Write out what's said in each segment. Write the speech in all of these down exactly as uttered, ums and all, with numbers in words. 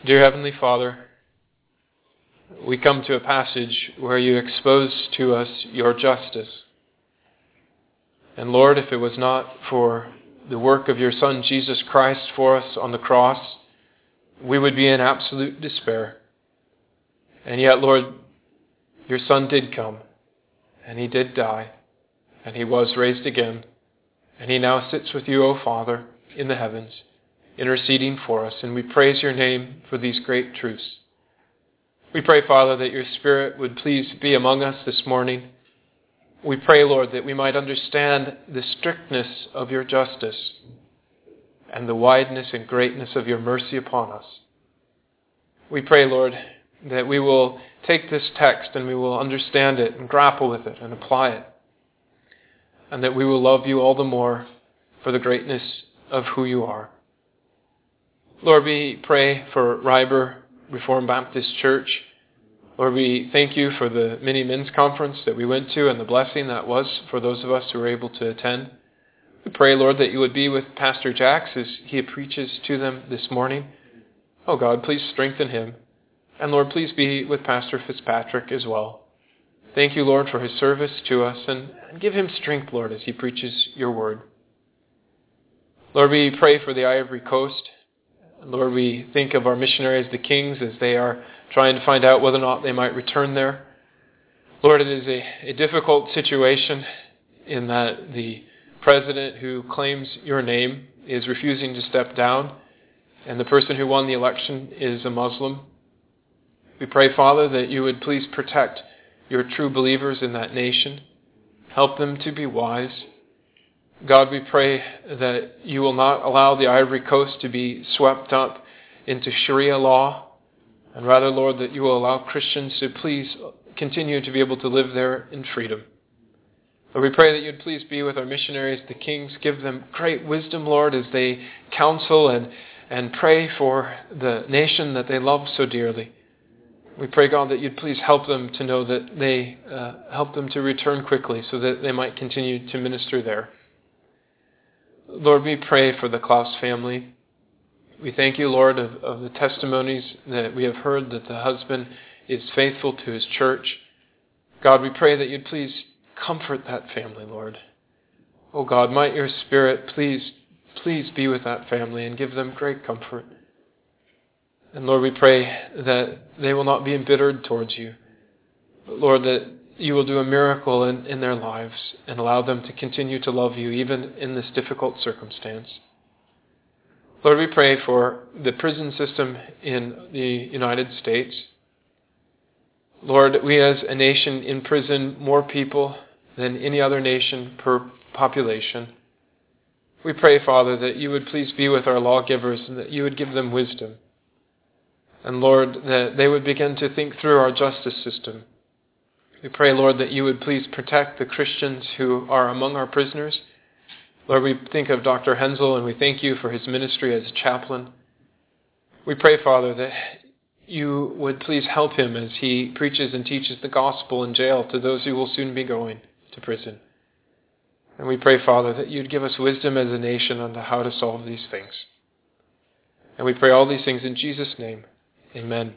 Dear Heavenly Father, we come to a passage where you expose to us your justice. And Lord, if it was not for the work of your Son Jesus Christ for us on the cross, we would be in absolute despair. And yet, Lord, your Son did come, and he did die, and he was raised again, and he now sits with you, O Father, in the heavens, interceding for us, and we praise your name for these great truths. We pray, Father, that your Spirit would please be among us this morning. We pray, Lord, that we might understand the strictness of your justice and the wideness and greatness of your mercy upon us. We pray, Lord, that we will take this text and we will understand it and grapple with it and apply it, and that we will love you all the more for the greatness of who you are. Lord, we pray for Ryber Reformed Baptist Church. Lord, we thank you for the mini men's conference that we went to and the blessing that was for those of us who were able to attend. We pray, Lord, that you would be with Pastor Jax as he preaches to them this morning. Oh God, please strengthen him. And Lord, please be with Pastor Fitzpatrick as well. Thank you, Lord, for his service to us, and, and give him strength, Lord, as he preaches your word. Lord, we pray for the Ivory Coast. Lord, we think of our missionaries, the Kings, as they are trying to find out whether or not they might return there. Lord, it is a, a difficult situation in that the president who claims your name is refusing to step down, and the person who won the election is a Muslim. We pray, Father, that you would please protect your true believers in that nation. Help them to be wise. God, we pray that you will not allow the Ivory Coast to be swept up into Sharia law, and rather, Lord, that you will allow Christians to please continue to be able to live there in freedom. Lord, we pray that you'd please be with our missionaries, the Kings. Give them great wisdom, Lord, as they counsel and, and pray for the nation that they love so dearly. We pray, God, that you'd please help them to know that they, uh, help them to return quickly so that they might continue to minister there. Lord, we pray for the Klaus family. We thank you, Lord, of, of the testimonies that we have heard that the husband is faithful to his church. God, we pray that you'd please comfort that family, Lord. Oh God, might your Spirit please, please be with that family and give them great comfort. And Lord, we pray that they will not be embittered towards you, but Lord, that you will do a miracle in, in their lives and allow them to continue to love you even in this difficult circumstance. Lord, we pray for the prison system in the United States. Lord, we as a nation imprison more people than any other nation per population. We pray, Father, that you would please be with our lawgivers and that you would give them wisdom. And Lord, that they would begin to think through our justice system. We pray, Lord, that you would please protect the Christians who are among our prisoners. Lord, we think of Doctor Hensel, and we thank you for his ministry as a chaplain. We pray, Father, that you would please help him as he preaches and teaches the gospel in jail to those who will soon be going to prison. And we pray, Father, that you'd give us wisdom as a nation on how to solve these things. And we pray all these things in Jesus' name. Amen.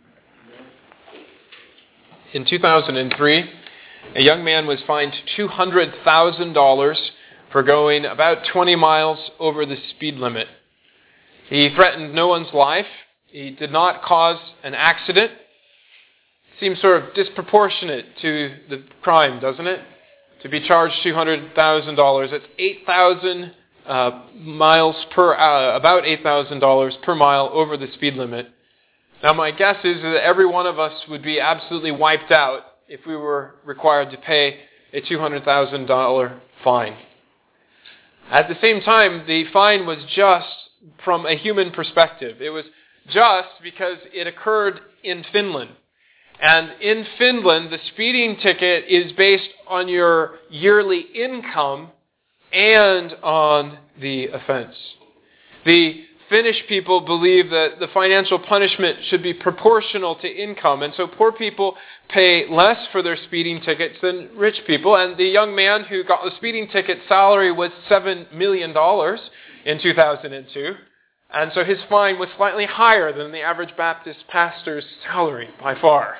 In two thousand three, a young man was fined two hundred thousand dollars for going about twenty miles over the speed limit. He threatened no one's life. He did not cause an accident. Seems sort of disproportionate to the crime, doesn't it? To be charged two hundred thousand dollars. It's eight thousand uh, miles per, uh, about eight thousand dollars per mile over the speed limit. Now, my guess is that every one of us would be absolutely wiped out if we were required to pay a two hundred thousand dollars fine. At the same time, the fine was just from a human perspective. It was just because it occurred in Finland. And in Finland, the speeding ticket is based on your yearly income and on the offense. The Finnish people believe that the financial punishment should be proportional to income, and so poor people pay less for their speeding tickets than rich people. And the young man who got the speeding ticket salary was seven million dollars in two thousand two. And so his fine was slightly higher than the average Baptist pastor's salary, by far.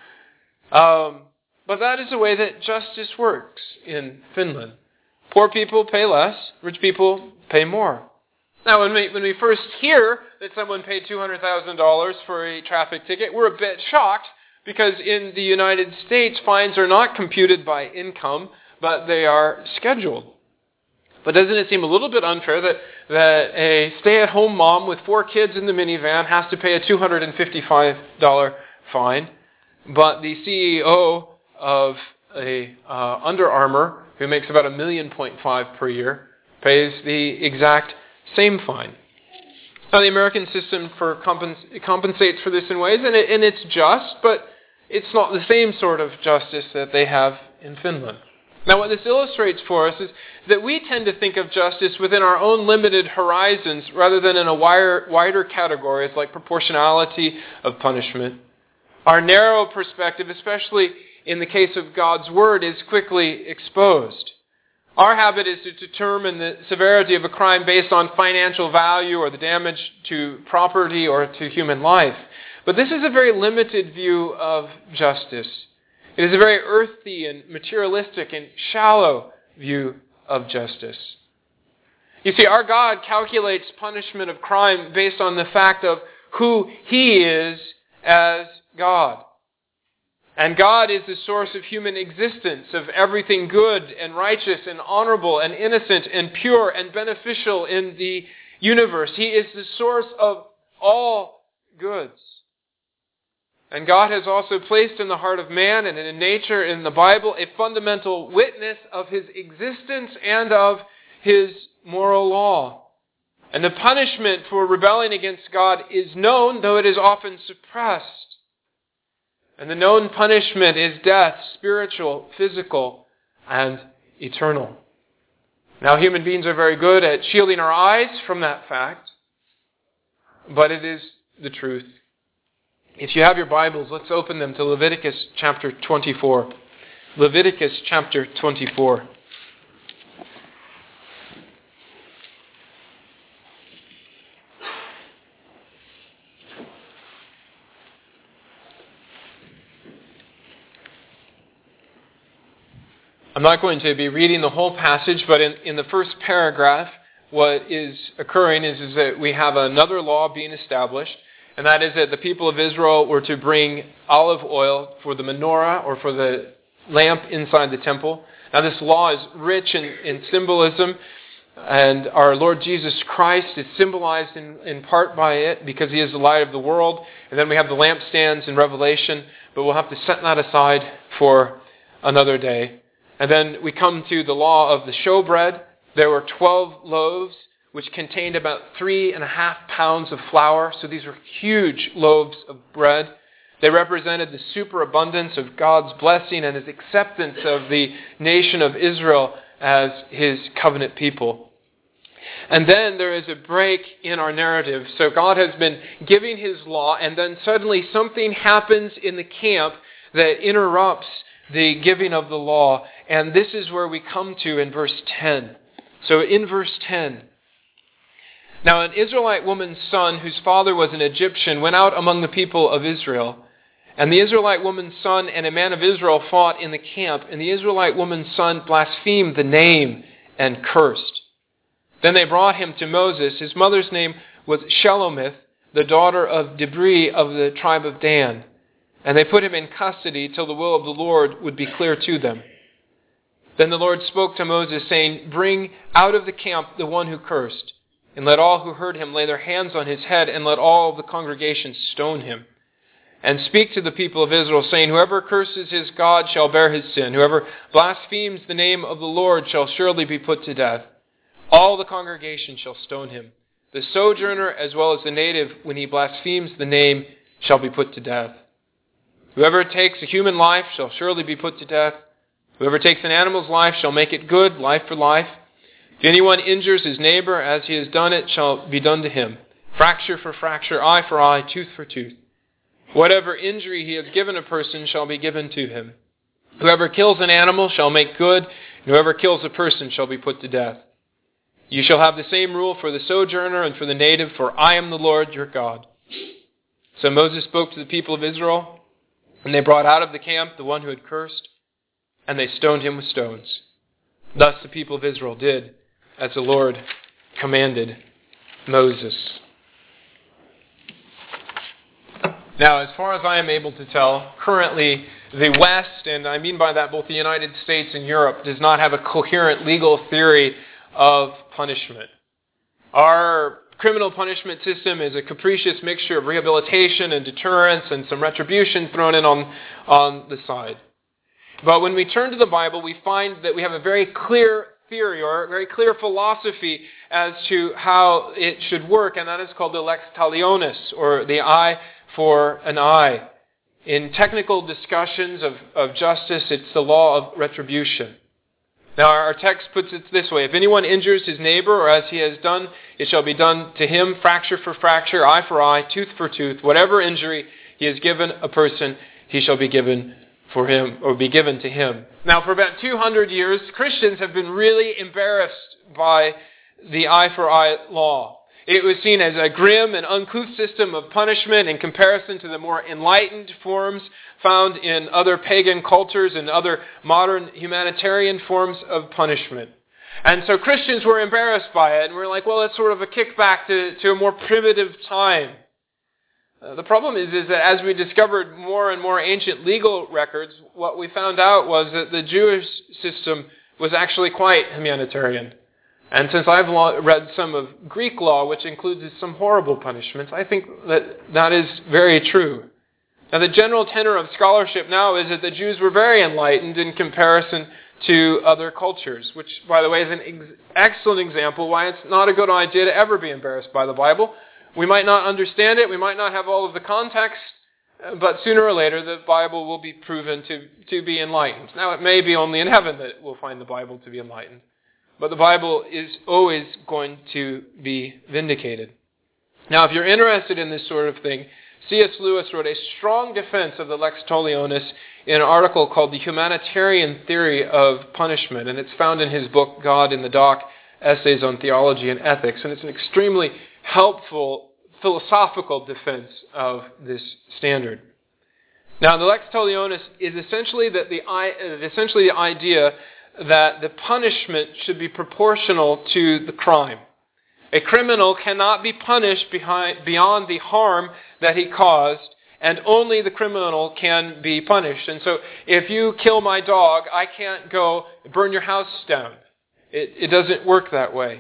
Um, but that is the way that justice works in Finland. Poor people pay less, rich people pay more. Now, when we when we first hear that someone paid two hundred thousand dollars for a traffic ticket, we're a bit shocked, because in the United States, fines are not computed by income, but they are scheduled. But doesn't it seem a little bit unfair that, that a stay-at-home mom with four kids in the minivan has to pay a two hundred fifty-five dollars fine, but the C E O of a uh, Under Armour, who makes about a million point five per year, pays the exact same fine? Now, the American system for compens- compensates for this in ways, and, it, and it's just, but it's not the same sort of justice that they have in Finland. Now, what this illustrates for us is that we tend to think of justice within our own limited horizons rather than in a wider, wider categories like proportionality of punishment. Our narrow perspective, especially in the case of God's Word, is quickly exposed. Our habit is to determine the severity of a crime based on financial value or the damage to property or to human life. But this is a very limited view of justice. It is a very earthy and materialistic and shallow view of justice. You see, our God calculates punishment of crime based on the fact of who He is as God. And God is the source of human existence, of everything good and righteous and honorable and innocent and pure and beneficial in the universe. He is the source of all goods. And God has also placed in the heart of man and in nature in the Bible a fundamental witness of His existence and of His moral law. And the punishment for rebelling against God is known, though it is often suppressed. And the known punishment is death, spiritual, physical, and eternal. Now, human beings are very good at shielding our eyes from that fact, but it is the truth. If you have your Bibles, let's open them to Leviticus chapter twenty-four. Leviticus chapter twenty-four. I'm not going to be reading the whole passage, but in, in the first paragraph, what is occurring is, is that we have another law being established, and that is that the people of Israel were to bring olive oil for the menorah or for the lamp inside the temple. Now, this law is rich in, in symbolism, and our Lord Jesus Christ is symbolized in, in part by it because He is the light of the world. And then we have the lampstands in Revelation, but we'll have to set that aside for another day. And then we come to the law of the showbread. There were twelve loaves, which contained about three and a half pounds of flour. So these were huge loaves of bread. They represented the superabundance of God's blessing and His acceptance of the nation of Israel as His covenant people. And then there is a break in our narrative. So God has been giving His law, and then suddenly something happens in the camp that interrupts the giving of the law. And this is where we come to in verse ten. So in verse ten, now an Israelite woman's son, whose father was an Egyptian, went out among the people of Israel. And the Israelite woman's son and a man of Israel fought in the camp. And the Israelite woman's son blasphemed the name and cursed. Then they brought him to Moses. His mother's name was Shelomith, the daughter of Dibri of the tribe of Dan. And they put him in custody till the will of the Lord would be clear to them. Then the Lord spoke to Moses, saying, "Bring out of the camp the one who cursed, and let all who heard him lay their hands on his head, and let all the congregation stone him. And speak to the people of Israel, saying, Whoever curses his God shall bear his sin. Whoever blasphemes the name of the Lord shall surely be put to death. All the congregation shall stone him. The sojourner as well as the native, when he blasphemes the name, shall be put to death. Whoever takes a human life shall surely be put to death. Whoever takes an animal's life shall make it good, life for life. If anyone injures his neighbor as he has done it, shall be done to him. Fracture for fracture, eye for eye, tooth for tooth. Whatever injury he has given a person shall be given to him. Whoever kills an animal shall make good, and whoever kills a person shall be put to death. You shall have the same rule for the sojourner and for the native, for I am the Lord your God. So Moses spoke to the people of Israel, and they brought out of the camp the one who had cursed, and they stoned him with stones. Thus the people of Israel did as the Lord commanded Moses. Now, as far as I am able to tell, currently the West, and I mean by that both the United States and Europe, does not have a coherent legal theory of punishment. Our criminal punishment system is a capricious mixture of rehabilitation and deterrence and some retribution thrown in on, on the side. But when we turn to the Bible, we find that we have a very clear theory or a very clear philosophy as to how it should work, and that is called the lex talionis, or the eye for an eye. In technical discussions of, of justice, it's the law of retribution. Now, our text puts it this way: if anyone injures his neighbor, or as he has done, it shall be done to him, fracture for fracture, eye for eye, tooth for tooth. Whatever injury he has given a person, he shall be given for him, or be given to him. Now, for about two hundred years, Christians have been really embarrassed by the eye for eye law. It was seen as a grim and uncouth system of punishment in comparison to the more enlightened forms found in other pagan cultures and other modern humanitarian forms of punishment. And so Christians were embarrassed by it, and we're like, well, it's sort of a kickback to, to a more primitive time. Uh, the problem is, is that as we discovered more and more ancient legal records, what we found out was that the Jewish system was actually quite humanitarian. And since I've law, read some of Greek law, which includes some horrible punishments, I think that that is very true. Now, the general tenor of scholarship now is that the Jews were very enlightened in comparison to other cultures, which, by the way, is an ex- excellent example why it's not a good idea to ever be embarrassed by the Bible. We might not understand it, we might not have all of the context, but sooner or later the Bible will be proven to, to be enlightened. Now, it may be only in heaven that we'll find the Bible to be enlightened. But the Bible is always going to be vindicated. Now, if you're interested in this sort of thing, C S Lewis wrote a strong defense of the lex talionis in an article called The Humanitarian Theory of Punishment, and it's found in his book, God in the Dock, Essays on Theology and Ethics, and it's an extremely helpful philosophical defense of this standard. Now, the lex talionis is essentially, that the, essentially the idea that the punishment should be proportional to the crime. A criminal cannot be punished behind, beyond the harm that he caused, and only the criminal can be punished. And so if you kill my dog, I can't go burn your house down. It, it doesn't work that way.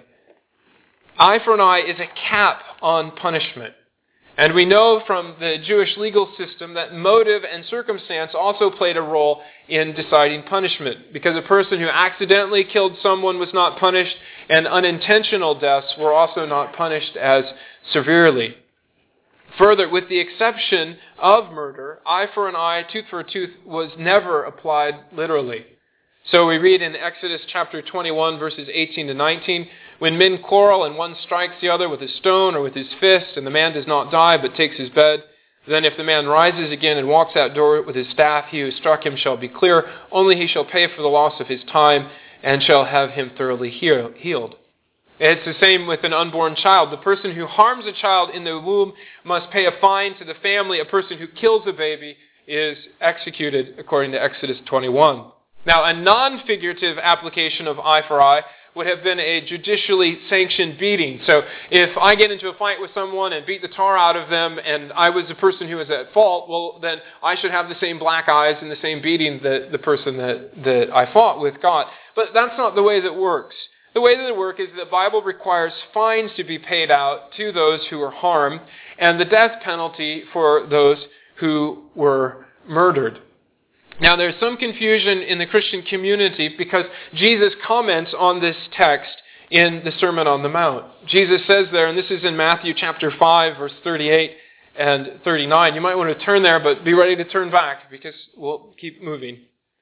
Eye for an eye is a cap on punishment. And we know from the Jewish legal system that motive and circumstance also played a role in deciding punishment, because a person who accidentally killed someone was not punished, and unintentional deaths were also not punished as severely. Further, with the exception of murder, eye for an eye, tooth for a tooth was never applied literally. So we read in Exodus chapter twenty-one, verses eighteen to nineteen, when men quarrel and one strikes the other with a stone or with his fist, and the man does not die but takes his bed, then if the man rises again and walks outdoor with his staff, he who struck him shall be clear. Only he shall pay for the loss of his time, and shall have him thoroughly healed. It's the same with an unborn child. The person who harms a child in the womb must pay a fine to the family. A person who kills a baby is executed, according to Exodus twenty-one. Now, a non-figurative application of eye for eye would have been a judicially sanctioned beating. So if I get into a fight with someone and beat the tar out of them, and I was the person who was at fault, well, then I should have the same black eyes and the same beating that the person that, that I fought with got. But that's not the way that works. The way that it works is the Bible requires fines to be paid out to those who were harmed, and the death penalty for those who were murdered. Now, there's some confusion in the Christian community because Jesus comments on this text in the Sermon on the Mount. Jesus says there, and this is in Matthew chapter five, verse thirty-eight and thirty-nine. You might want to turn there, but be ready to turn back because we'll keep moving.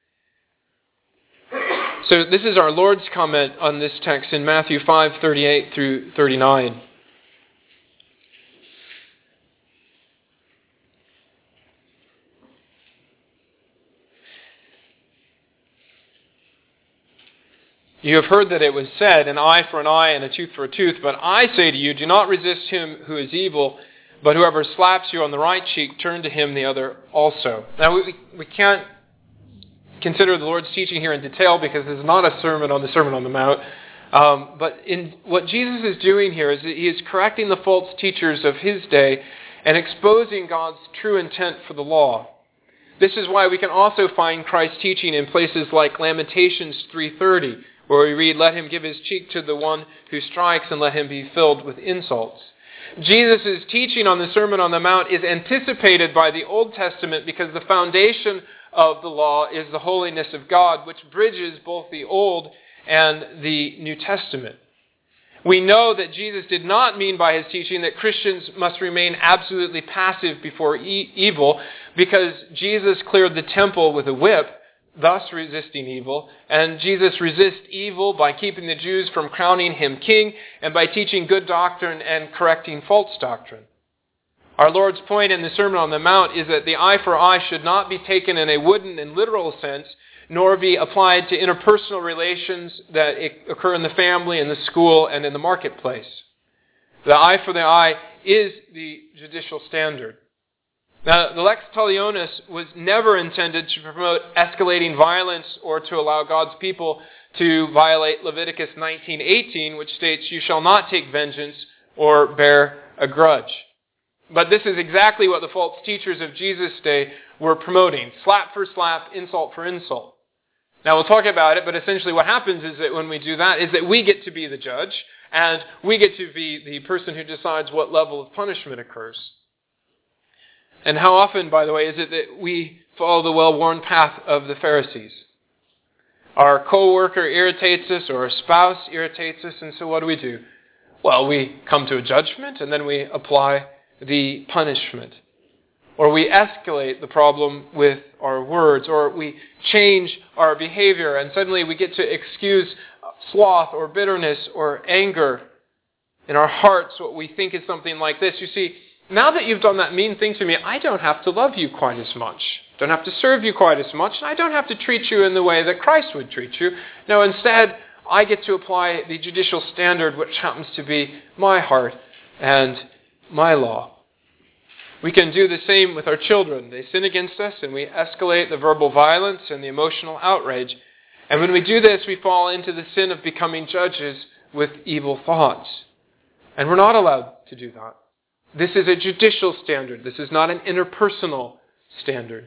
So this is our Lord's comment on this text in Matthew five, thirty-eight through thirty-nine. You have heard that it was said, an eye for an eye and a tooth for a tooth, but I say to you, do not resist him who is evil, but whoever slaps you on the right cheek, turn to him the other also. Now, we, we can't consider the Lord's teaching here in detail because this is not a sermon on the Sermon on the Mount. Um, but in what Jesus is doing here is that he is correcting the false teachers of his day and exposing God's true intent for the law. This is why we can also find Christ's teaching in places like Lamentations three thirty, where we read, let him give his cheek to the one who strikes and let him be filled with insults. Jesus' teaching on the Sermon on the Mount is anticipated by the Old Testament because the foundation of the law is the holiness of God, which bridges both the Old and the New Testament. We know that Jesus did not mean by his teaching that Christians must remain absolutely passive before e- evil because Jesus cleared the temple with a whip, thus resisting evil, and Jesus resists evil by keeping the Jews from crowning him king and by teaching good doctrine and correcting false doctrine. Our Lord's point in the Sermon on the Mount is that the eye for eye should not be taken in a wooden and literal sense, nor be applied to interpersonal relations that occur in the family, in the school, and in the marketplace. The eye for the eye is the judicial standard. Now, the lex talionis was never intended to promote escalating violence or to allow God's people to violate Leviticus nineteen eighteen, which states, you shall not take vengeance or bear a grudge. But this is exactly what the false teachers of Jesus' day were promoting. Slap for slap, insult for insult. Now we'll talk about it, but essentially what happens is that when we do that, is that we get to be the judge, and we get to be the person who decides what level of punishment occurs. And how often, by the way, is it that we follow the well-worn path of the Pharisees? Our co-worker irritates us, or our spouse irritates us, and so what do we do? Well, we come to a judgment, and then we apply the punishment. Or we escalate the problem with our words, or we change our behavior, and suddenly we get to excuse sloth or bitterness or anger in our hearts, what we think is something like this. You see, now that you've done that mean thing to me, I don't have to love you quite as much. Don't have to serve you quite as much, and I don't have to treat you in the way that Christ would treat you. No, instead, I get to apply the judicial standard, which happens to be my heart and my law. We can do the same with our children. They sin against us, and we escalate the verbal violence and the emotional outrage. And when we do this, we fall into the sin of becoming judges with evil thoughts. And we're not allowed to do that. This is a judicial standard. This is not an interpersonal standard.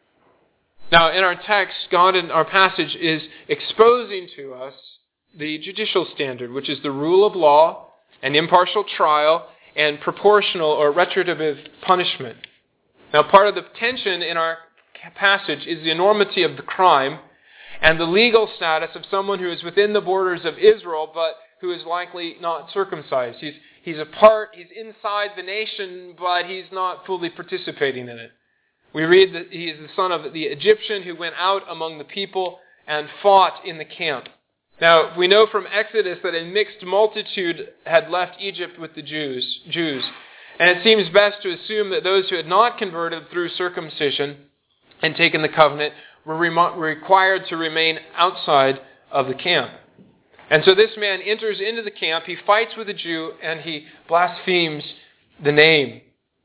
Now, in our text, God in our passage is exposing to us the judicial standard, which is the rule of law, an impartial trial, and proportional or retributive punishment. Now, part of the tension in our passage is the enormity of the crime and the legal status of someone who is within the borders of Israel, but who is likely not circumcised. He's, he's a part, he's inside the nation, but he's not fully participating in it. We read that he is the son of the Egyptian who went out among the people and fought in the camp. Now, we know from Exodus that a mixed multitude had left Egypt with the Jews, Jews, and it seems best to assume that those who had not converted through circumcision and taken the covenant were rem- required to remain outside of the camp. And so this man enters into the camp, he fights with a Jew, and he blasphemes the name.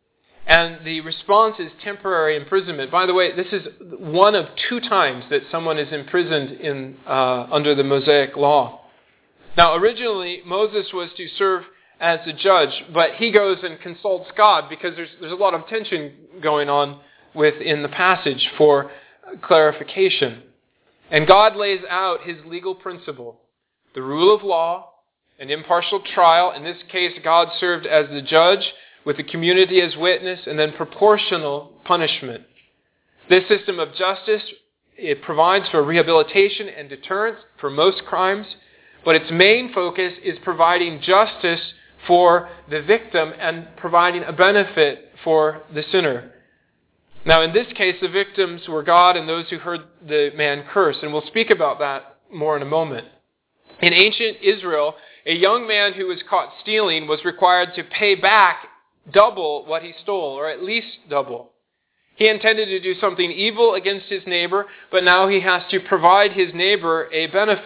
And the response is temporary imprisonment. By the way, this is one of two times that someone is imprisoned in uh, under the Mosaic law. Now, originally, Moses was to serve as a judge, but he goes and consults God because there's there's a lot of tension going on within the passage for clarification. And God lays out his legal principle, the rule of law, an impartial trial. In this case, God served as the judge, with the community as witness, and then proportional punishment. This system of justice, it provides for rehabilitation and deterrence for most crimes, but its main focus is providing justice for the victim and providing a benefit for the sinner. Now, in this case, the victims were God and those who heard the man curse, and we'll speak about that more in a moment. In ancient Israel, a young man who was caught stealing was required to pay back double what he stole, or at least double. He intended to do something evil against his neighbor, but now he has to provide his neighbor a benefit.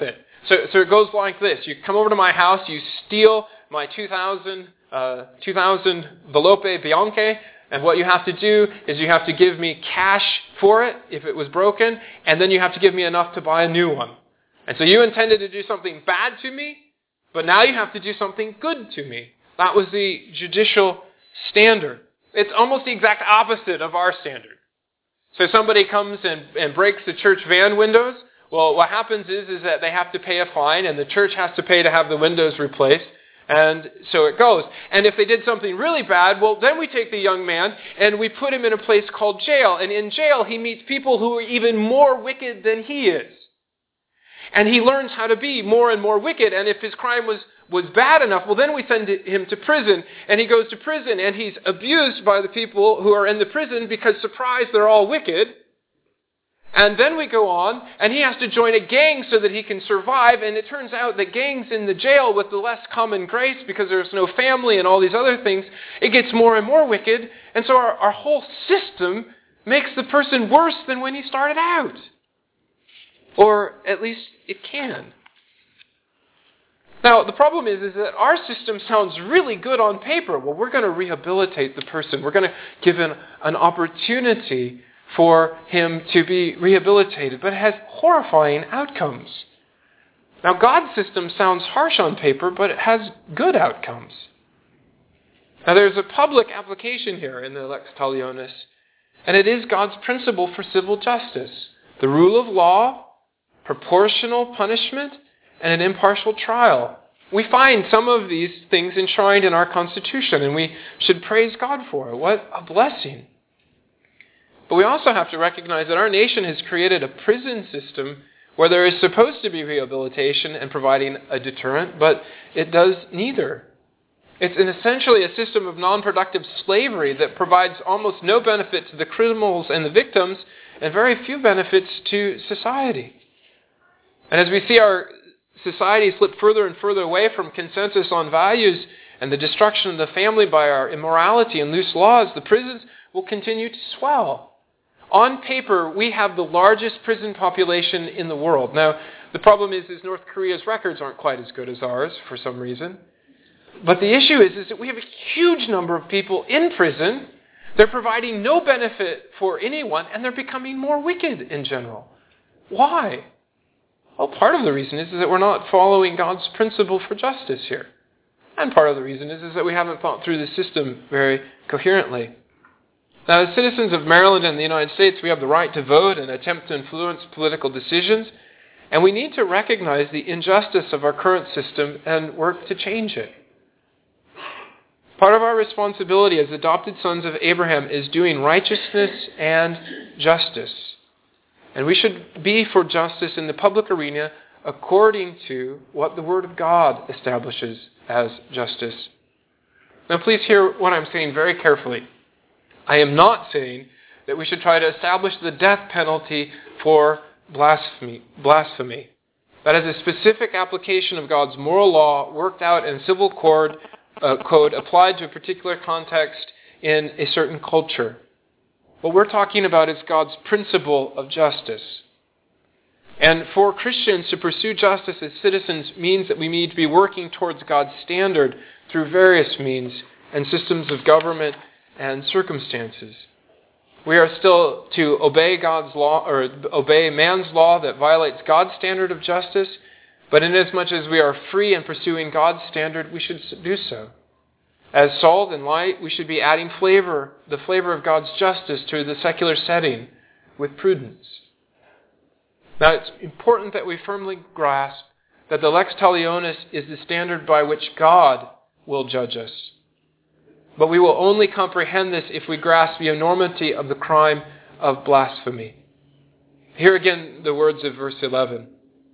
So, so it goes like this. You come over to my house, you steal my two thousand, uh, two thousand Velope Bianche, and what you have to do is you have to give me cash for it if it was broken, and then you have to give me enough to buy a new one. And so you intended to do something bad to me, but now you have to do something good to me. That was the judicial standard. It's almost the exact opposite of our standard. So somebody comes and, and breaks the church van windows. Well, what happens is, is that they have to pay a fine, and the church has to pay to have the windows replaced. And so it goes. And if they did something really bad, well, then we take the young man and we put him in a place called jail. And in jail, he meets people who are even more wicked than he is. And he learns how to be more and more wicked. And if his crime was, was bad enough, well, then we send him to prison. And he goes to prison, and he's abused by the people who are in the prison because, surprise, they're all wicked. And then we go on, and he has to join a gang so that he can survive. And it turns out that gangs in the jail with the less common grace, because there's no family and all these other things, it gets more and more wicked. And so our, our whole system makes the person worse than when he started out. Or at least it can. Now, the problem is, is that our system sounds really good on paper. Well, we're going to rehabilitate the person. We're going to give him an opportunity for him to be rehabilitated, but it has horrifying outcomes. Now, God's system sounds harsh on paper, but it has good outcomes. Now, there's a public application here in the Lex Talionis, and it is God's principle for civil justice: the rule of law, proportional punishment, and an impartial trial. We find some of these things enshrined in our Constitution, and we should praise God for it. What a blessing. But we also have to recognize that our nation has created a prison system where there is supposed to be rehabilitation and providing a deterrent, but it does neither. It's an essentially a system of non-productive slavery that provides almost no benefit to the criminals and the victims, and very few benefits to society. And as we see our society slip further and further away from consensus on values and the destruction of the family by our immorality and loose laws, the prisons will continue to swell. On paper, we have the largest prison population in the world. Now, the problem is, is North Korea's records aren't quite as good as ours for some reason. But the issue is, is that we have a huge number of people in prison. They're providing no benefit for anyone, and they're becoming more wicked in general. Why? Well, part of the reason is, is that we're not following God's principle for justice here. And part of the reason is, is that we haven't thought through the system very coherently. Now, as citizens of Maryland and the United States, we have the right to vote and attempt to influence political decisions, and we need to recognize the injustice of our current system and work to change it. Part of our responsibility as adopted sons of Abraham is doing righteousness and justice. And we should be for justice in the public arena according to what the Word of God establishes as justice. Now, please hear what I'm saying very carefully. I am not saying that we should try to establish the death penalty for blasphemy. blasphemy. That is a specific application of God's moral law worked out in a civil code, uh, code applied to a particular context in a certain culture. What we're talking about is God's principle of justice. And for Christians to pursue justice as citizens means that we need to be working towards God's standard through various means and systems of government and circumstances. We are still to obey God's law, or obey man's law that violates God's standard of justice, but inasmuch as we are free in pursuing God's standard, we should do so. As salt and light, we should be adding flavor, the flavor of God's justice to the secular setting with prudence. Now, it's important that we firmly grasp that the lex talionis is the standard by which God will judge us. But we will only comprehend this if we grasp the enormity of the crime of blasphemy. Here again the words of verse eleven.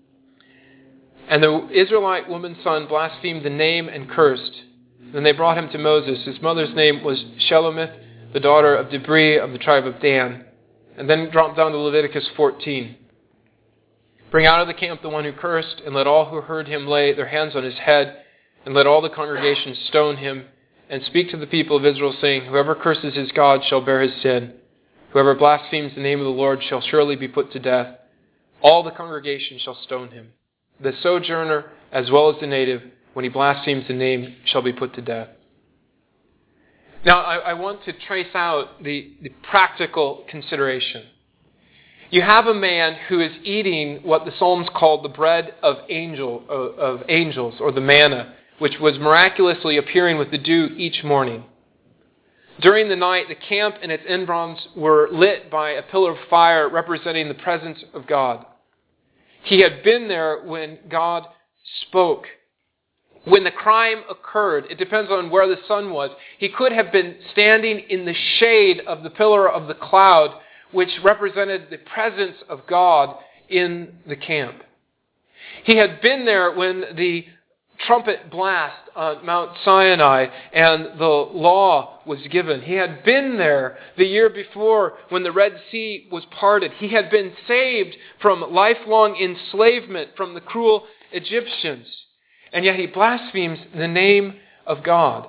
And the Israelite woman's son blasphemed the name and cursed. Then they brought him to Moses. His mother's name was Shelomith, the daughter of Debri of the tribe of Dan. And then drop down to Leviticus fourteen. Bring out of the camp the one who cursed, and let all who heard him lay their hands on his head, and let all the congregation stone him, and speak to the people of Israel, saying, whoever curses his God shall bear his sin. Whoever blasphemes the name of the Lord shall surely be put to death. All the congregation shall stone him. the sojourner as well as the native, when he blasphemes the name, shall be put to death. Now, I, I want to trace out the, the practical consideration. You have a man who is eating what the Psalms called the bread of angel of angels, or the manna, which was miraculously appearing with the dew each morning. During the night, the camp and its environs were lit by a pillar of fire representing the presence of God. He had been there when God spoke. When the crime occurred, it depends on where the sun was, he could have been standing in the shade of the pillar of the cloud, which represented the presence of God in the camp. He had been there when the trumpet blast on Mount Sinai and the law was given. He had been there the year before when the Red Sea was parted. He had been saved from lifelong enslavement from the cruel Egyptians. And yet he blasphemes the name of God.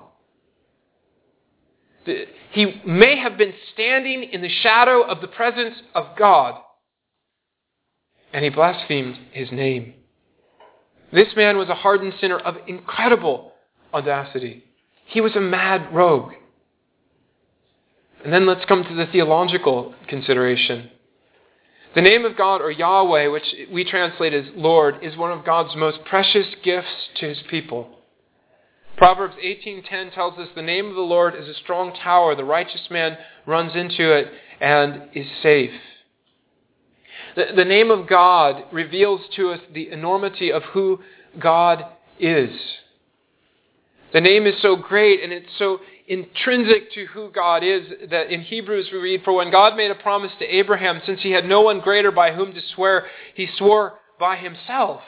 He may have been standing in the shadow of the presence of God, and he blasphemed his name. This man was a hardened sinner of incredible audacity. He was a mad rogue. And then let's come to the theological consideration. The name of God, or Yahweh, which we translate as Lord, is one of God's most precious gifts to his people. Proverbs eighteen ten tells us the name of the Lord is a strong tower. The righteous man runs into it and is safe. The, the name of God reveals to us the enormity of who God is. The name is so great and it's so intrinsic to who God is that in Hebrews we read, "For when God made a promise to Abraham, since he had no one greater by whom to swear, he swore by himself."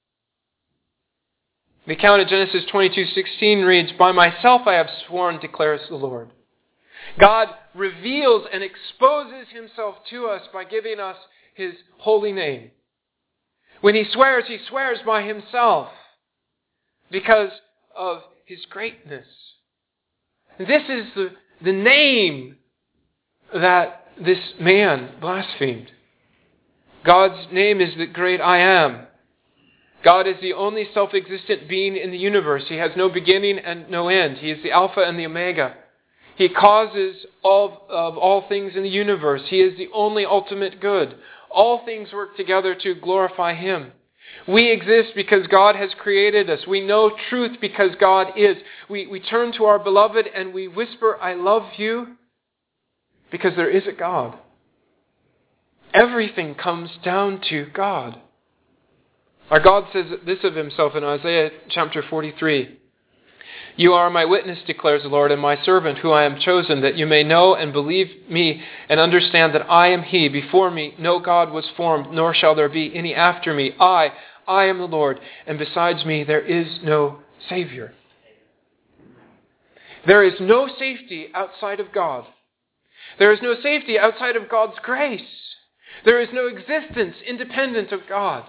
The account of Genesis twenty-two sixteen reads, "By myself I have sworn, declares the Lord." God reveals and exposes himself to us by giving us his holy name. When he swears, he swears by himself because of his greatness. This is the, the name that this man blasphemed. God's name is the great I Am. God is the only self-existent being in the universe. He has no beginning and no end. He is the Alpha and the Omega. He causes all of all things in the universe. He is the only ultimate good. All things work together to glorify him. We exist because God has created us. We know truth because God is. We, we turn to our beloved and we whisper, "I love you," because there is a God. Everything comes down to God. Our God says this of himself in Isaiah chapter forty-three. "You are my witness, declares the Lord, and my servant, who I am chosen, that you may know and believe me and understand that I am he. Before me no God was formed, nor shall there be any after me. I, I am the Lord, and besides me there is no Savior." There is no safety outside of God. There is no safety outside of God's grace. There is no existence independent of God.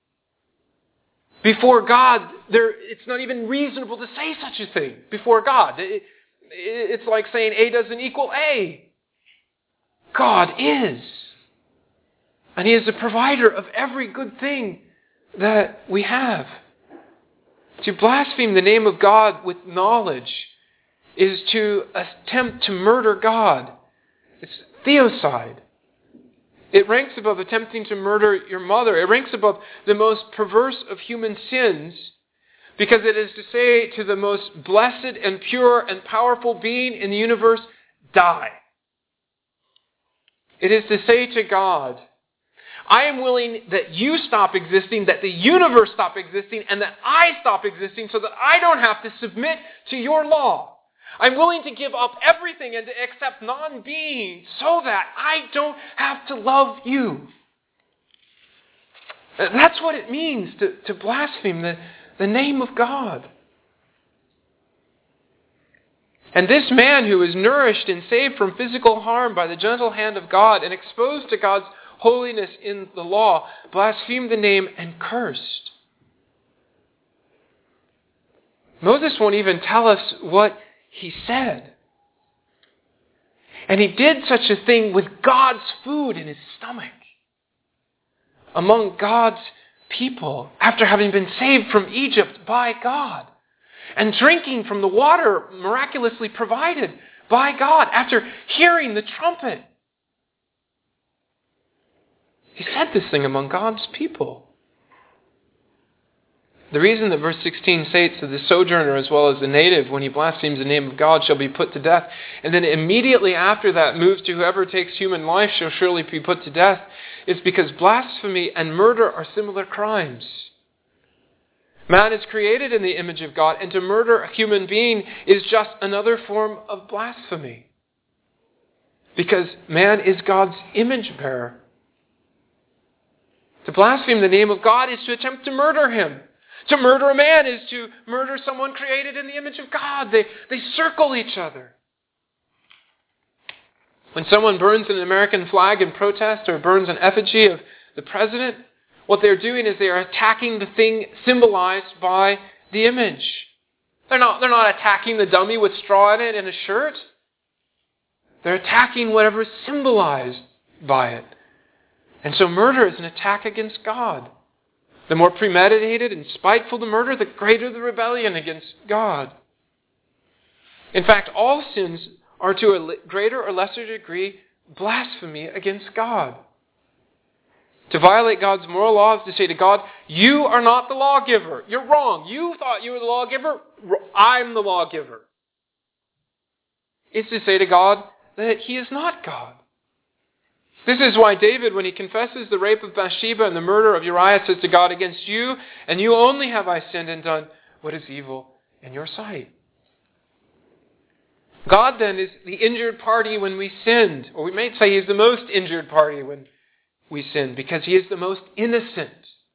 Before God, there, it's not even reasonable to say such a thing. Before God. It, it's like saying A doesn't equal A. God is. And he is the provider of every good thing that we have. To blaspheme the name of God with knowledge is to attempt to murder God. It's theocide. It ranks above attempting to murder your mother. It ranks above the most perverse of human sins, because it is to say to the most blessed and pure and powerful being in the universe, "Die." It is to say to God, "I am willing that you stop existing, that the universe stop existing, and that I stop existing so that I don't have to submit to your law. I'm willing to give up everything and to accept non-being so that I don't have to love you." That's what it means to, to blaspheme the, the name of God. And this man who is nourished and saved from physical harm by the gentle hand of God and exposed to God's holiness in the law, blasphemed the name and cursed. Moses won't even tell us what he said. And he did such a thing with God's food in his stomach, among God's people after having been saved from Egypt by God and drinking from the water miraculously provided by God after hearing the trumpet. He said this thing among God's people. The reason that verse sixteen states that the sojourner as well as the native, when he blasphemes the name of God, shall be put to death, and then immediately after that moves to whoever takes human life shall surely be put to death, is because blasphemy and murder are similar crimes. Man is created in the image of God, and to murder a human being is just another form of blasphemy. Because man is God's image bearer. To blaspheme the name of God is to attempt to murder him. To murder a man is to murder someone created in the image of God. They, they circle each other. When someone burns an American flag in protest or burns an effigy of the president, what they're doing is they are attacking the thing symbolized by the image. They're not, they're not attacking the dummy with straw in it and a shirt. They're attacking whatever is symbolized by it. And so murder is an attack against God. The more premeditated and spiteful the murder, the greater the rebellion against God. In fact, all sins are to a greater or lesser degree blasphemy against God. To violate God's moral laws, to say to God, you are not the lawgiver. You're wrong. You thought you were the lawgiver. I'm the lawgiver. It's to say to God that he is not God. This is why David, when he confesses the rape of Bathsheba and the murder of Uriah, says to God, against you and you only have I sinned and done what is evil in your sight. God then is the injured party when we sinned. Or we might say he is the most injured party when we sin, because he is the most innocent.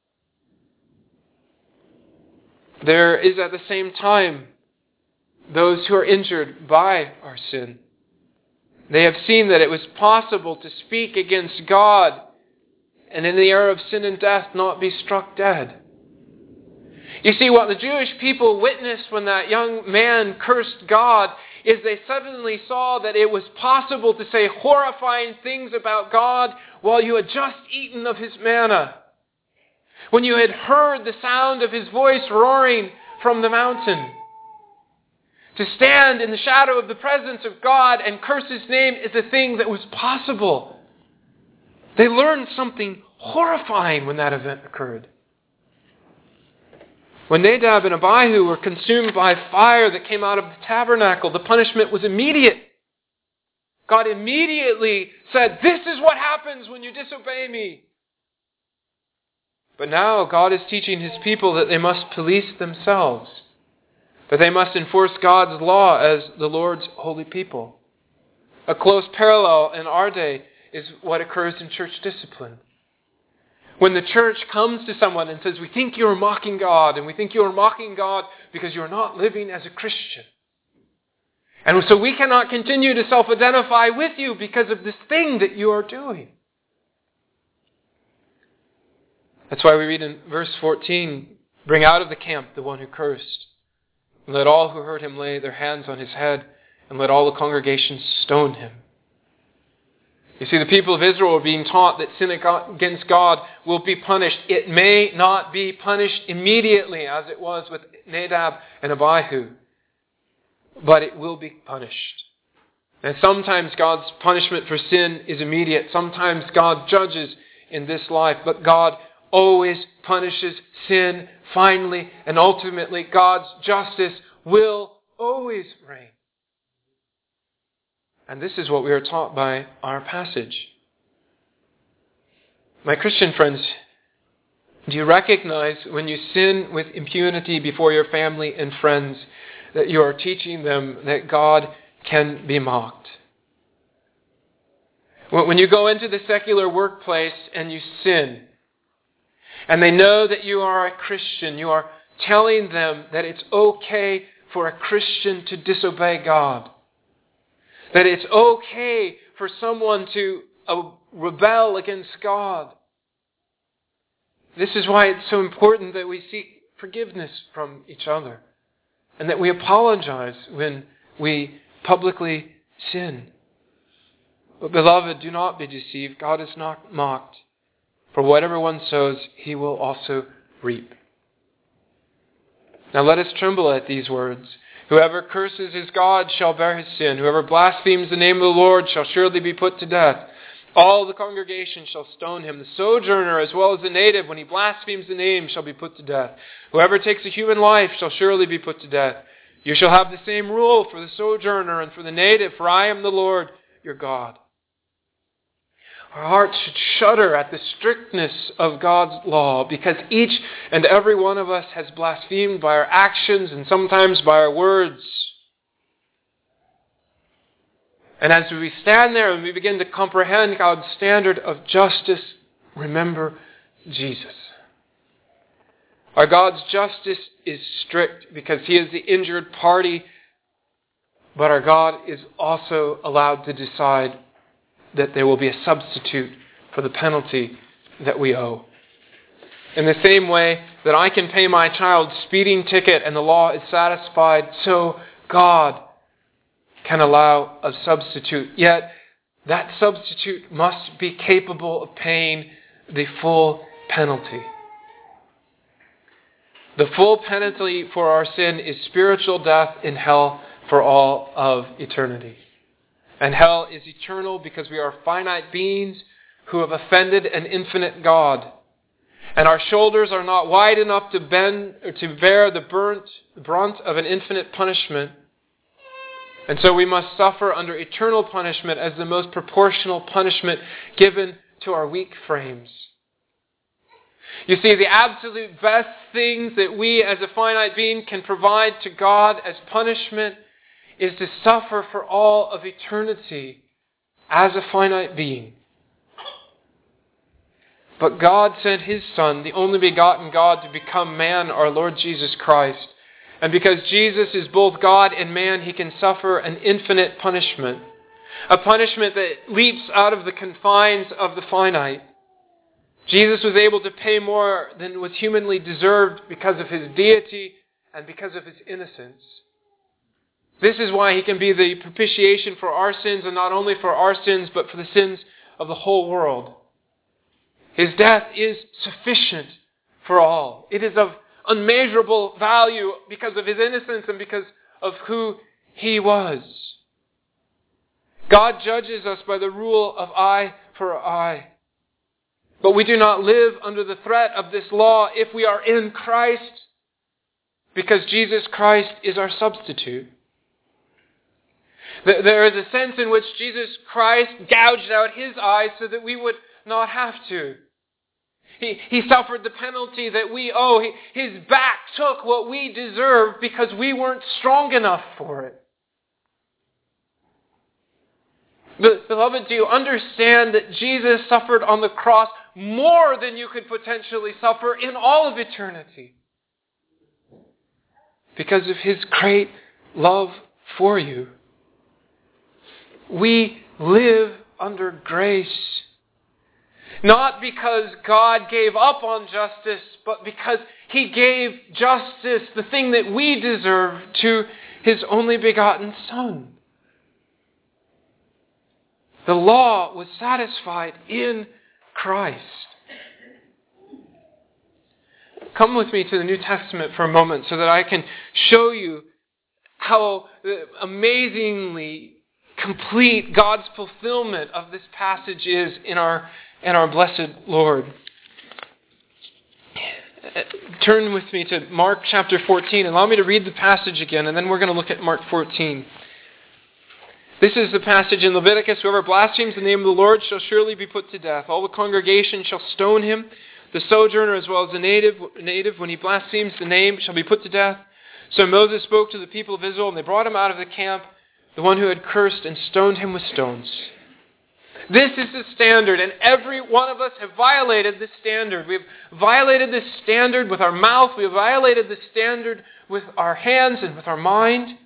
There is at the same time those who are injured by our sin. They have seen that it was possible to speak against God and in the era of sin and death not be struck dead. You see, what the Jewish people witnessed when that young man cursed God is they suddenly saw that it was possible to say horrifying things about God while you had just eaten of his manna. When you had heard the sound of his voice roaring from the mountain. To stand in the shadow of the presence of God and curse his name is a thing that was possible. They learned something horrifying when that event occurred. When Nadab and Abihu were consumed by fire that came out of the tabernacle, the punishment was immediate. God immediately said, this is what happens when you disobey me. But now God is teaching his people that they must police themselves. That they must enforce God's law as the Lord's holy people. A close parallel in our day is what occurs in church discipline. When the church comes to someone and says, we think you're mocking God, and we think you're mocking God because you're not living as a Christian. And so we cannot continue to self-identify with you because of this thing that you are doing. That's why we read in verse fourteen, bring out of the camp the one who cursed. And let all who heard him lay their hands on his head, and let all the congregation stone him. You see, the people of Israel are being taught that sin against God will be punished. It may not be punished immediately, as it was with Nadab and Abihu, but it will be punished. And sometimes God's punishment for sin is immediate. Sometimes God judges in this life, but God always punishes sin finally, and ultimately God's justice will always reign. And this is what we are taught by our passage. My Christian friends, do you recognize when you sin with impunity before your family and friends that you are teaching them that God can be mocked? When you go into the secular workplace and you sin, and they know that you are a Christian, you are telling them that it's okay for a Christian to disobey God. That it's okay for someone to uh, rebel against God. This is why it's so important that we seek forgiveness from each other. And that we apologize when we publicly sin. But beloved, do not be deceived. God is not mocked. For whatever one sows, he will also reap. Now let us tremble at these words. Whoever curses his God shall bear his sin. Whoever blasphemes the name of the Lord shall surely be put to death. All the congregation shall stone him. The sojourner as well as the native, when he blasphemes the name, shall be put to death. Whoever takes a human life shall surely be put to death. You shall have the same rule for the sojourner and for the native, for I am the Lord your God. Our hearts should shudder at the strictness of God's law, because each and every one of us has blasphemed by our actions and sometimes by our words. And as we stand there and we begin to comprehend God's standard of justice, remember Jesus. Our God's justice is strict because He is the injured party, but our God is also allowed to decide that there will be a substitute for the penalty that we owe. In the same way that I can pay my child's speeding ticket and the law is satisfied, so God can allow a substitute. Yet that substitute must be capable of paying the full penalty. The full penalty for our sin is spiritual death in hell for all of eternity. And hell is eternal because we are finite beings who have offended an infinite God. And our shoulders are not wide enough to bend or to bear the burnt, brunt of an infinite punishment. And so we must suffer under eternal punishment as the most proportional punishment given to our weak frames. You see, the absolute best things that we as a finite being can provide to God as punishment is to suffer for all of eternity as a finite being. But God sent His Son, the only begotten God, to become man, our Lord Jesus Christ. And because Jesus is both God and man, He can suffer an infinite punishment. A punishment that leaps out of the confines of the finite. Jesus was able to pay more than was humanly deserved because of His deity and because of His innocence. This is why He can be the propitiation for our sins, and not only for our sins, but for the sins of the whole world. His death is sufficient for all. It is of unmeasurable value because of His innocence and because of who He was. God judges us by the rule of eye for eye. But we do not live under the threat of this law if we are in Christ, because Jesus Christ is our substitute. There is a sense in which Jesus Christ gouged out His eyes so that we would not have to. He, he suffered the penalty that we owe. He, his back took what we deserve because we weren't strong enough for it. But, beloved, do you understand that Jesus suffered on the cross more than you could potentially suffer in all of eternity? Because of His great love for you. We live under grace. Not because God gave up on justice, but because He gave justice, the thing that we deserve, to His only begotten Son. The law was satisfied in Christ. Come with me to the New Testament for a moment so that I can show you how amazingly complete God's fulfillment of this passage is in our in our blessed Lord. Turn with me to Mark chapter fourteen. Allow me to read the passage again, and then we're going to look at Mark fourteen. This is the passage in Leviticus. Whoever blasphemes the name of the Lord shall surely be put to death. All the congregation shall stone him. The sojourner as well as the native, native when he blasphemes the name, shall be put to death. So Moses spoke to the people of Israel, and they brought him out of the camp, the one who had cursed, and stoned him with stones. This is the standard, and every one of us have violated this standard. We have violated this standard with our mouth. We have violated this standard with our hands and with our mind.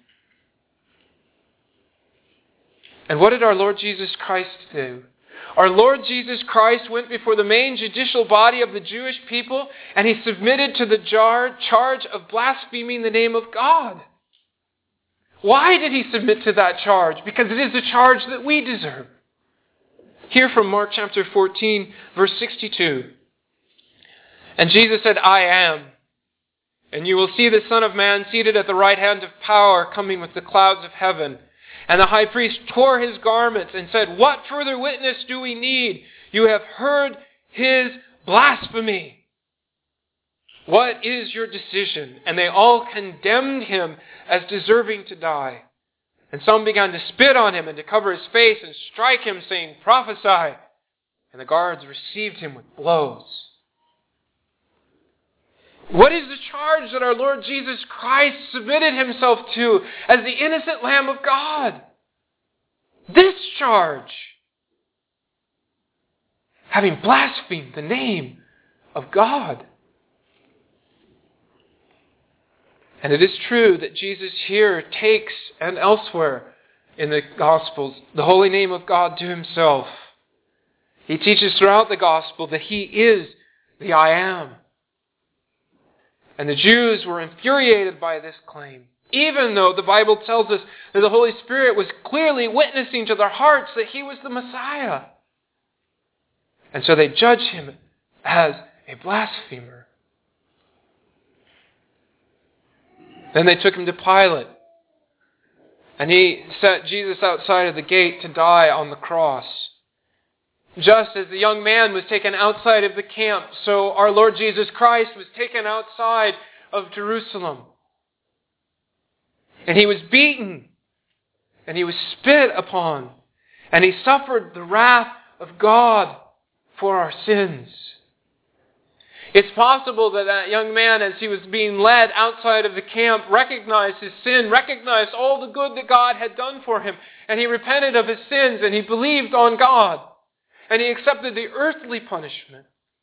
And what did our Lord Jesus Christ do? Our Lord Jesus Christ went before the main judicial body of the Jewish people, and He submitted to the jar- charge of blaspheming the name of God. Why did He submit to that charge? Because it is a charge that we deserve. Hear from Mark chapter fourteen, verse sixty-two. And Jesus said, I am. And you will see the Son of Man seated at the right hand of power, coming with the clouds of heaven. And the high priest tore his garments and said, what further witness do we need? You have heard his blasphemy. What is your decision? And they all condemned him as deserving to die. And some began to spit on him and to cover his face and strike him, saying, prophesy. And the guards received him with blows. What is the charge that our Lord Jesus Christ submitted himself to as the innocent Lamb of God? This charge. Having blasphemed the name of God. And it is true that Jesus here takes, and elsewhere in the Gospels, the holy name of God to himself. He teaches throughout the Gospel that he is the I am. And the Jews were infuriated by this claim, even though the Bible tells us that the Holy Spirit was clearly witnessing to their hearts that he was the Messiah. And so they judge him as a blasphemer. Then they took him to Pilate. And he set Jesus outside of the gate to die on the cross. Just as the young man was taken outside of the camp, so our Lord Jesus Christ was taken outside of Jerusalem. And he was beaten. And he was spit upon. And he suffered the wrath of God for our sins. It's possible that that young man, as he was being led outside of the camp, recognized his sin, recognized all the good that God had done for him, and he repented of his sins, and he believed on God, and he accepted the earthly punishment.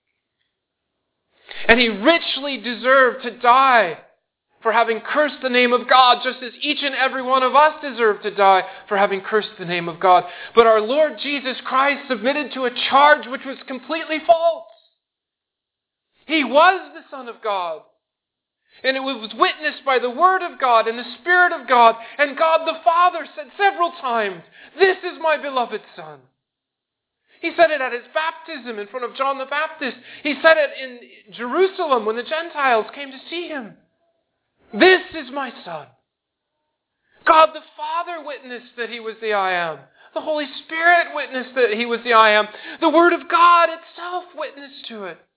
And he richly deserved to die for having cursed the name of God, just as each and every one of us deserve to die for having cursed the name of God. But our Lord Jesus Christ submitted to a charge which was completely false. He was the Son of God. And it was witnessed by the Word of God and the Spirit of God. And God the Father said several times, this is my beloved Son. He said it at his baptism in front of John the Baptist. He said it in Jerusalem when the Gentiles came to see him. This is my Son. God the Father witnessed that he was the I am. The Holy Spirit witnessed that he was the I am. The Word of God itself witnessed to it.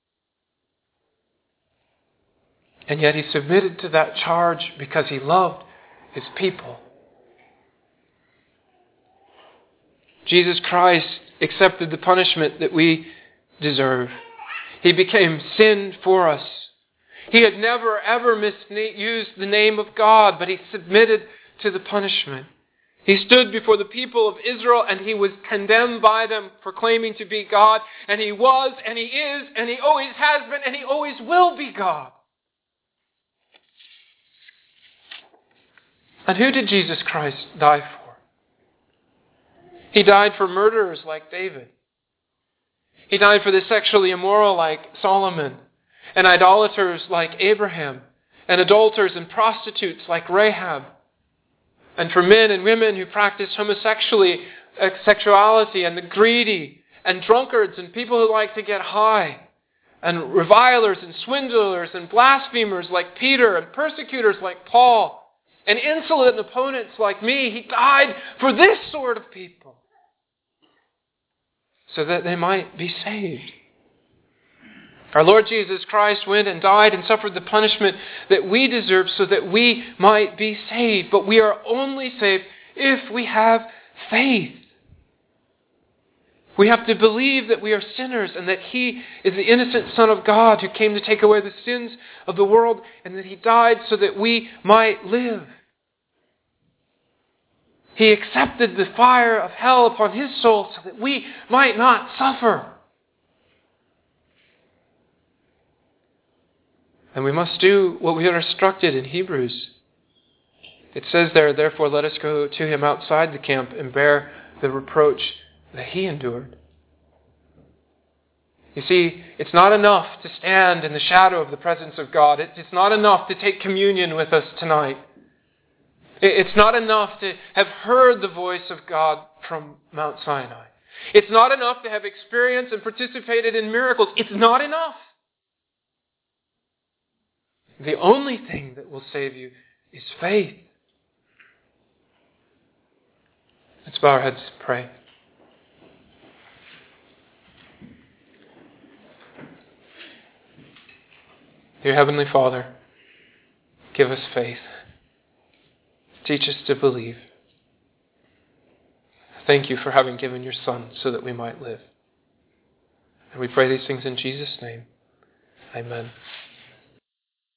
And yet he submitted to that charge because he loved his people. Jesus Christ accepted the punishment that we deserve. He became sin for us. He had never ever misused the name of God, but he submitted to the punishment. He stood before the people of Israel and he was condemned by them for claiming to be God. And he was, and he is, and he always has been, and he always will be God. And who did Jesus Christ die for? He died for murderers like David. He died for the sexually immoral like Solomon, and idolaters like Abraham, and adulterers and prostitutes like Rahab, and for men and women who practice homosexuality sexuality, and the greedy, and drunkards, and people who like to get high, and revilers and swindlers and blasphemers like Peter, and persecutors like Paul, and insolent opponents like me. He died for this sort of people so that they might be saved. Our Lord Jesus Christ went and died and suffered the punishment that we deserve so that we might be saved. But we are only saved if we have faith. We have to believe that we are sinners and that he is the innocent Son of God who came to take away the sins of the world, and that he died so that we might live. He accepted the fire of hell upon his soul so that we might not suffer. And we must do what we are instructed in Hebrews. It says there, therefore let us go to him outside the camp and bear the reproach that he endured. You see, it's not enough to stand in the shadow of the presence of God. It's not enough to take communion with us tonight. It's not enough to have heard the voice of God from Mount Sinai. It's not enough to have experienced and participated in miracles. It's not enough. The only thing that will save you is faith. Let's bow our heads and pray. Dear Heavenly Father, give us faith. Teach us to believe. Thank you for having given your Son so that we might live. And we pray these things in Jesus' name. Amen.